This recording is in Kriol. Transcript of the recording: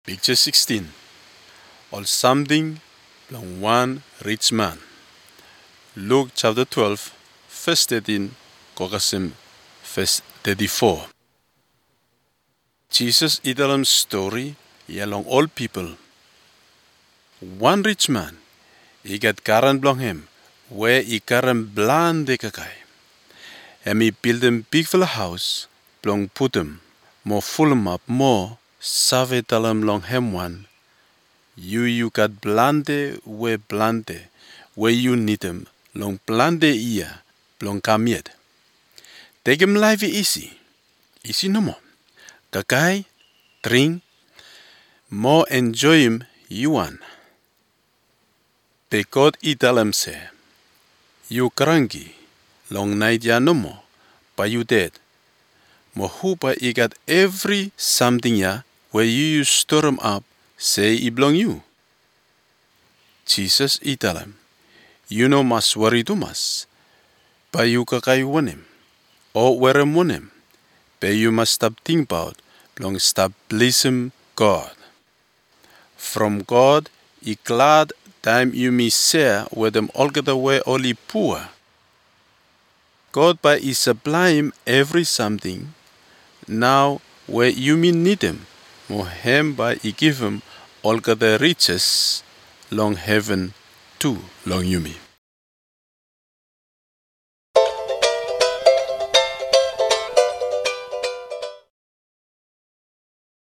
Picture 16. Or something long one rich man. Luke chapter 12, verse 13, Kokasim, verse 34. Jesus italam story yalong all people. One rich man, got karan blong him, where karan blande kakai. And he build him big full house, blong put him, more full up more, save talam long hem one. You got blande, where you need him, long blande ia, blong kamiet. Take him life easy no more. Kakai, drink, more enjoy him, you want. Pe God italam se, you cranky, long night ya no more, but you dead. Mo hupa got every something ya, where you store him up, say it belong you. Jesus italam, you no mas worry too mas, but you kakai want him, or where him want him, but you must stop think about, long stop bless him God. From God, glad time you may share with them all the way only poor. God by His supply him every something. Now where you may need him, more him by He give him all the riches, long heaven too, long you me.